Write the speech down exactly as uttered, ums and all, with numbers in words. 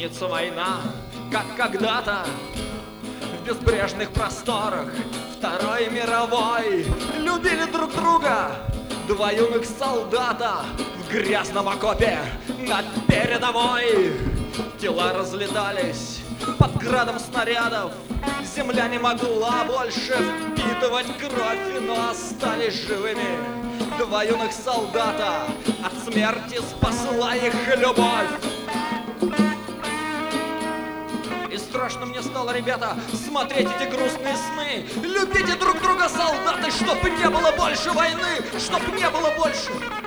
снится война, как когда-то в безбрежных просторах Второй мировой. Любили друг друга два юных солдата в грязном окопе на передовой. Тела разлетались под градом снарядов, земля не могла больше впитывать кровь, но остались живыми два юных солдата. От смерти спасла их любовь. И страшно мне стало, ребята, смотреть эти грустные сны. Любите друг друга, солдаты, чтоб не было больше войны, чтоб не было больше